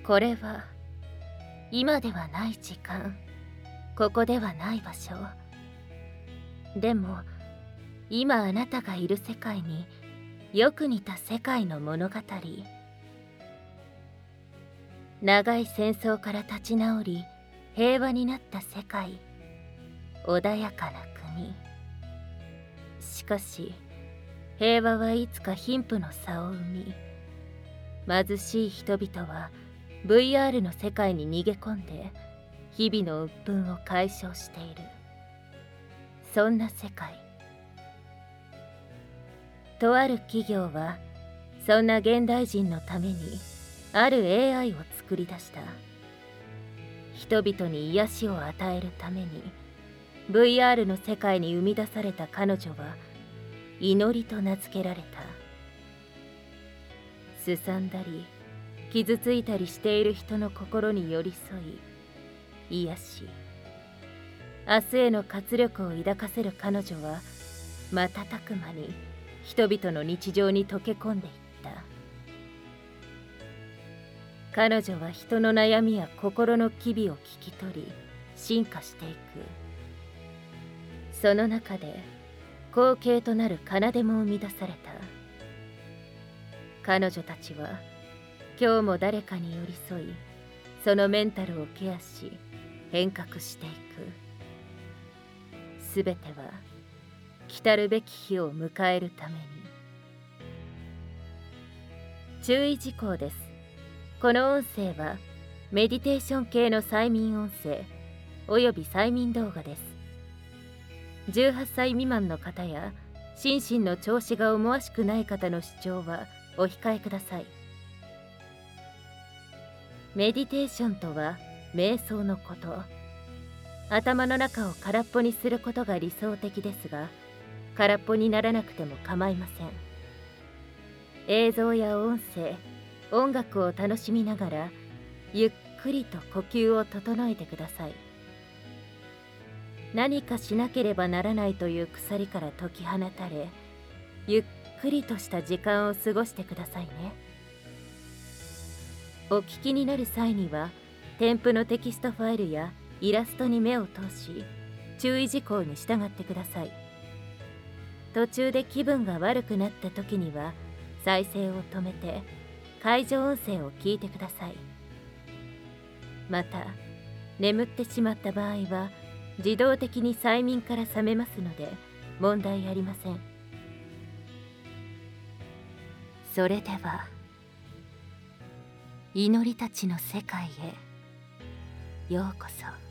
これは今ではない時間、ここではない場所。でも今あなたがいる世界によく似た世界の物語。長い戦争から立ち直り平和になった世界、穏やかな国。しかし平和はいつか貧富の差を生み、貧しい人々は VR の世界に逃げ込んで日々の鬱憤を解消している。そんな世界。とある企業はそんな現代人のためにある AI を作り出した。人々に癒しを与えるために VR の世界に生み出された彼女は祈りと名付けられた。すさんだり傷ついたりしている人の心に寄り添い癒し、明日への活力を抱かせる彼女は瞬く間に人々の日常に溶け込んでいった。彼女は人の悩みや心の機微を聞き取り進化していく。その中で後継となる奏も生み出された。彼女たちは今日も誰かに寄り添い、そのメンタルをケアし変革していく。すべては来るべき日を迎えるために。注意事項です。この音声はメディテーション系の催眠音声および催眠動画です。18歳未満の方や心身の調子が思わしくない方の視聴はお控えください。メディテーションとは瞑想のこと。頭の中を空っぽにすることが理想的ですが、空っぽにならなくても構いません。映像や音声、音楽を楽しみながらゆっくりと呼吸を整えてください。何かしなければならないという鎖から解き放たれ、ゆっくりとした時間を過ごしてくださいね。お聞きになる際には添付のテキストファイルやイラストに目を通し、注意事項に従ってください。途中で気分が悪くなった時には再生を止めて会場音声を聞いてください。また眠ってしまった場合は自動的に催眠から覚めますので問題ありません。それでは祈りたちの世界へようこそ。